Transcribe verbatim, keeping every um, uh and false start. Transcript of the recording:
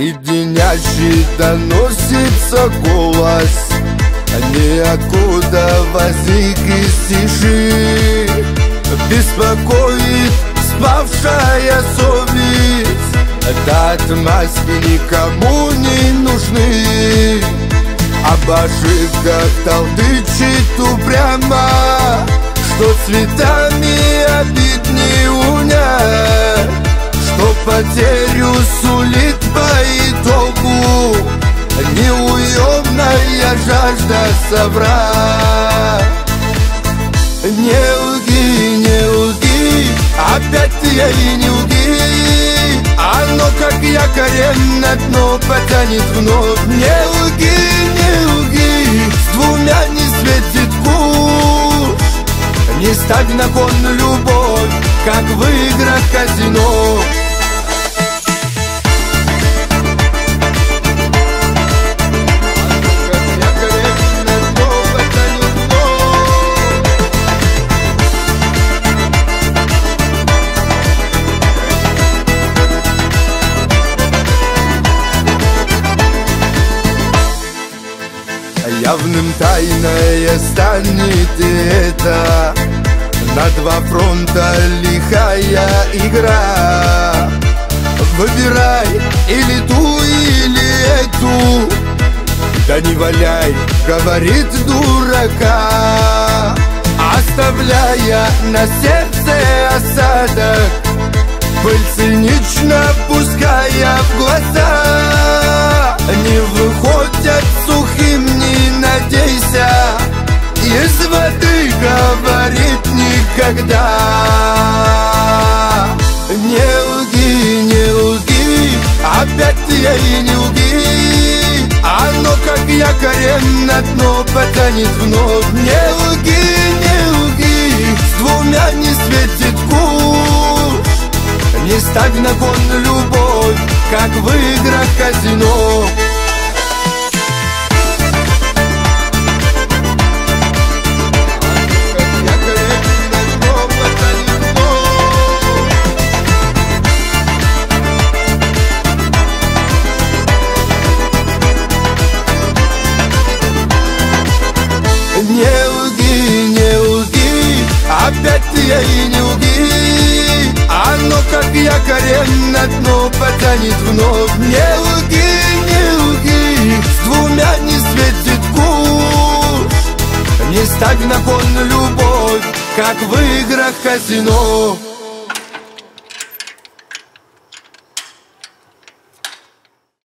Леденящий доносится голос, ниоткуда возник из тиши. Беспокоит спавшая совесть, да отмазки никому не нужны. Об ошибках толдычит упрямо, что цветами обид не унять, что потерю сулит по итогу неуемная жажда соврать. Не лги, не лги, опять ты ей не лги, оно как якорь на дно потянет вновь. Не лги, не лги, с двумя не светит куш. Не ставь на кон любовь, как в играх казино. Явным тайное станет и это, на два фронта лихая игра. Выбирай или ту, или эту, да не валяй, говорит дурака, оставляя на сердце осадок, пыль цинично пуская в глаза. Не выходят сухим, не надейся, из воды говорит никогда. Не лги, не лги, опять ты ей не лги, оно как якорь на дно потянет вновь. Не лги, не лги, с двумя не светит куш. Не ставь на кон любовь, как в играх казино. Не лги, не лги, опять ты ей не лги, оно как якорь на дно потянет вновь. Не лги, не лги, с двумя не светит куш. Не ставь на кон любовь, как в играх казино.